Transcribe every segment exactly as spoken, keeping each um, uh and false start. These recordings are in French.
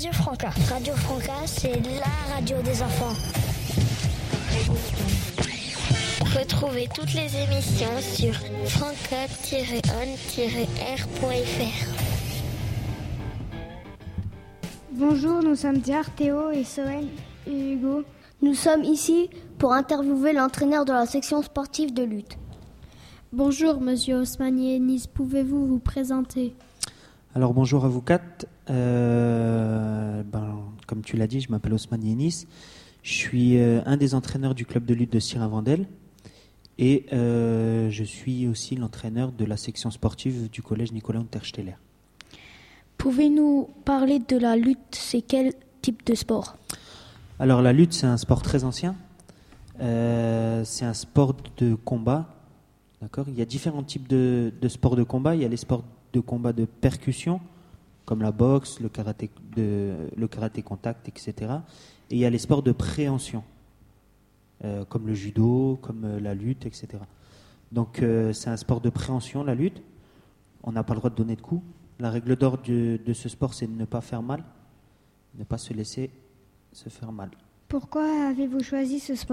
Radio Franca. Radio Franca, c'est la radio des enfants. Retrouvez toutes les émissions sur franca tiret on tiret r point f r. Bonjour, nous sommes Diar, Théo et Soen et Hugo. Nous sommes ici pour interviewer l'entraîneur de la section sportive de lutte. Bonjour, monsieur Osmani Enis, pouvez-vous vous présenter ? Alors bonjour à vous quatre. Euh, ben, comme tu l'as dit, je m'appelle Osmani Enis. Je suis euh, un des entraîneurs du club de lutte de Sirin-Vendel et euh, je suis aussi l'entraîneur de la section sportive du collège Nicolas Untersteller. Pouvez-nous parler de la lutte ? C'est quel type de sport ? Alors la lutte, c'est un sport très ancien. Euh, c'est un sport de combat. D'accord ? Il y a différents types de, de sports de combat. Il y a les sports de combat de percussion, comme la boxe, le karaté, de, le karaté contact, et cetera. Et il y a les sports de préhension, euh, comme le judo, comme euh, la lutte, et cetera. Donc euh, c'est un sport de préhension, la lutte. On n'a pas le droit de donner de coups. La règle d'or de, de ce sport, c'est de ne pas faire mal, ne pas se laisser se faire mal. Pourquoi avez-vous choisi ce sport ?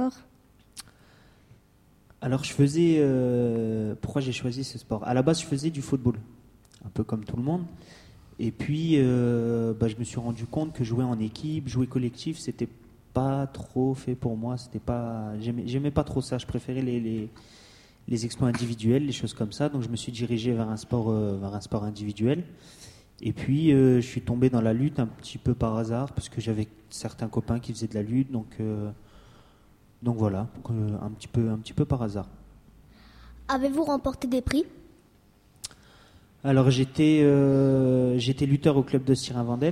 Alors je faisais... Euh, pourquoi j'ai choisi ce sport ? À la base, je faisais du football, un peu comme tout le monde. Et puis, euh, bah, je me suis rendu compte que jouer en équipe, jouer collectif, c'était pas trop fait pour moi. C'était pas, j'aimais, j'aimais pas trop ça. Je préférais les, les, les exploits individuels, les choses comme ça. Donc, je me suis dirigé vers un sport, euh, vers un sport individuel. Et puis, euh, je suis tombé dans la lutte un petit peu par hasard, parce que j'avais certains copains qui faisaient de la lutte. Donc, euh, donc voilà, euh, un petit peu, un petit peu par hasard. Avez-vous remporté des prix ? Alors j'étais, euh, j'étais lutteur au club de Sirin-Vendel.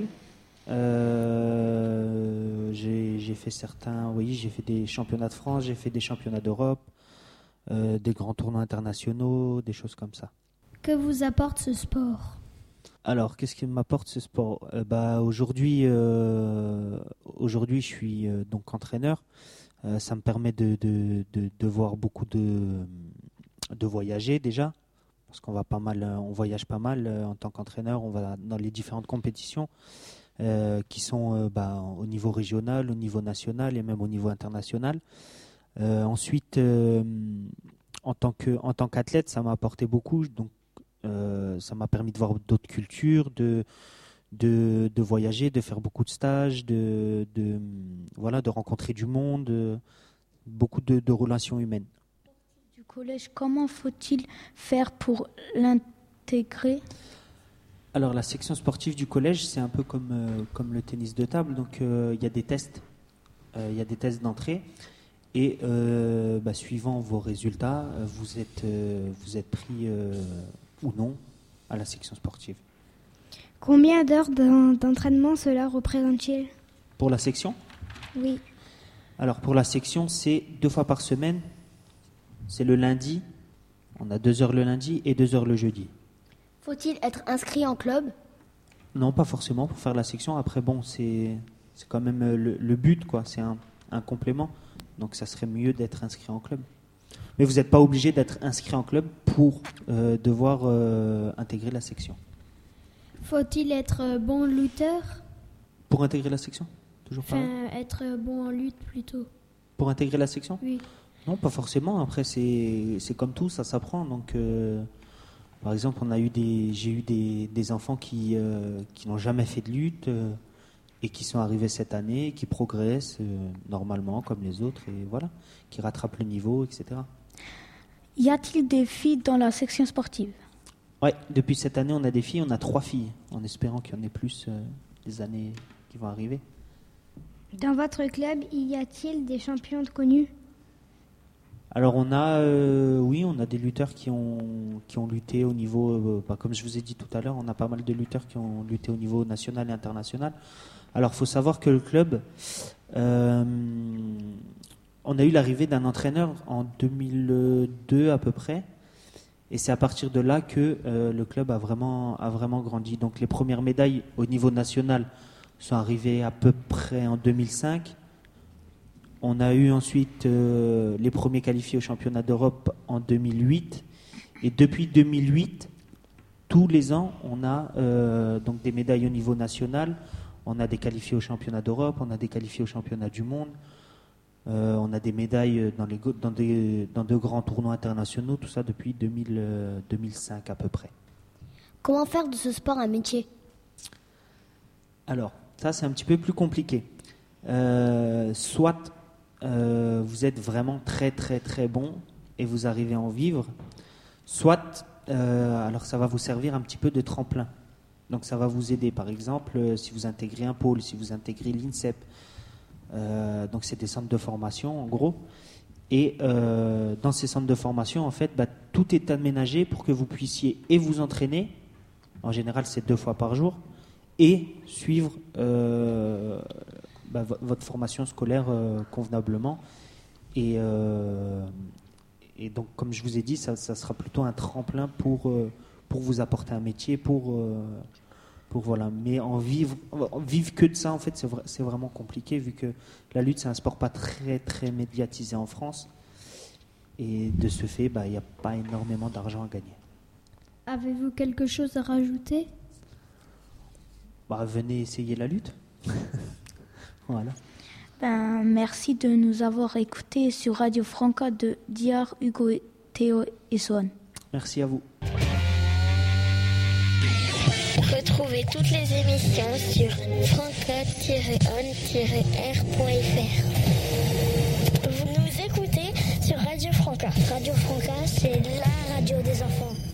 Euh, j'ai, j'ai fait certains, oui, j'ai fait des championnats de France, j'ai fait des championnats d'Europe, euh, des grands tournois internationaux, des choses comme ça. Que vous apporte ce sport ? Alors qu'est-ce qui m'apporte ce sport ? euh, Bah aujourd'hui, euh, aujourd'hui je suis euh, donc entraîneur. Euh, ça me permet de, de, de, de voir beaucoup de, de voyager déjà. Parce qu'on va pas mal, on voyage pas mal euh, en tant qu'entraîneur, on va dans les différentes compétitions euh, qui sont euh, bah, au niveau régional, au niveau national et même au niveau international. Euh, ensuite, euh, en tant que, en tant qu'athlète, ça m'a apporté beaucoup. Donc, euh, ça m'a permis de voir d'autres cultures, de, de, de voyager, de faire beaucoup de stages, de, de voilà, de rencontrer du monde, de, beaucoup de, de relations humaines. Collège, comment faut-il faire pour l'intégrer ? Alors la section sportive du collège, c'est un peu comme, euh, comme le tennis de table, donc il euh, y a des tests, il euh, y a des tests d'entrée, et euh, bah, suivant vos résultats, vous êtes, euh, vous êtes pris euh, ou non à la section sportive. Combien d'heures d'en- d'entraînement cela représente-t-il ? Pour la section ? Oui. Alors pour la section, c'est deux fois par semaine. C'est le lundi, on a deux heures le lundi et deux heures le jeudi. Faut-il être inscrit en club ? Non, pas forcément pour faire la section. Après, bon, c'est, c'est quand même le, le but, quoi. C'est un, un complément. Donc, ça serait mieux d'être inscrit en club. Mais vous n'êtes pas obligé d'être inscrit en club pour euh, devoir euh, intégrer la section. Faut-il être bon lutteur ? Pour intégrer la section ? Toujours pareil ? Enfin, être bon en lutte plutôt. Pour intégrer la section ? Oui. Non, pas forcément. Après, c'est, c'est comme tout, ça s'apprend. Donc, euh, par exemple, on a eu des, j'ai eu des, des enfants qui, euh, qui n'ont jamais fait de lutte euh, et qui sont arrivés cette année, qui progressent euh, normalement comme les autres et voilà, qui rattrapent le niveau, et cetera. Y a-t-il des filles dans la section sportive ? Ouais, depuis cette année, on a des filles, on a trois filles, en espérant qu'il y en ait plus euh, les années qui vont arriver. Dans votre club, y a-t-il des champions connus ? Alors on a, euh, oui, on a des lutteurs qui ont qui ont lutté au niveau, euh, bah, comme je vous ai dit tout à l'heure, on a pas mal de lutteurs qui ont lutté au niveau national et international. Alors il faut savoir que le club, euh, on a eu l'arrivée d'un entraîneur en deux mille deux à peu près, et c'est à partir de là que euh, le club a vraiment a vraiment grandi. Donc les premières médailles au niveau national sont arrivées à peu près en deux mille cinq. On a eu ensuite euh, les premiers qualifiés au championnat d'Europe en deux mille huit. Et depuis deux mille huit, tous les ans, on a euh, donc des médailles au niveau national. On a des qualifiés au championnat d'Europe, on a des qualifiés au championnat du monde. Euh, on a des médailles dans, les, dans, des, dans de grands tournois internationaux, tout ça depuis deux mille, euh, deux mille cinq à peu près. Comment faire de ce sport un métier ? Alors, ça c'est un petit peu plus compliqué. Euh, soit euh, vous êtes vraiment très très très bon et vous arrivez à en vivre, soit euh, alors ça va vous servir un petit peu de tremplin. Donc ça va vous aider, par exemple, euh, si vous intégrez un pôle, si vous intégrez l'INSEP. Euh, donc c'est des centres de formation en gros. Et euh, dans ces centres de formation, en fait, bah, tout est aménagé pour que vous puissiez et vous entraîner, en général c'est deux fois par jour, et suivre euh, bah, v- votre formation scolaire euh, convenablement. Et, euh, et donc, comme je vous ai dit, ça, ça sera plutôt un tremplin pour, euh, pour vous apporter un métier, pour, euh, pour voilà. Mais en vivre, en vivre que de ça, en fait, c'est, vra- c'est vraiment compliqué, vu que la lutte, c'est un sport pas très, très médiatisé en France. Et de ce fait, bah, il n'y a pas énormément d'argent à gagner. Avez-vous quelque chose à rajouter ? Bah, venez essayer la lutte. Voilà. Ben, merci de nous avoir écoutés sur Radio Franca de Diar, Hugo, Théo et Sohan. Merci à vous. Retrouvez toutes les émissions sur franca tiret on tiret r point f r. Vous nous écoutez sur Radio Franca. Radio Franca, c'est la radio des enfants.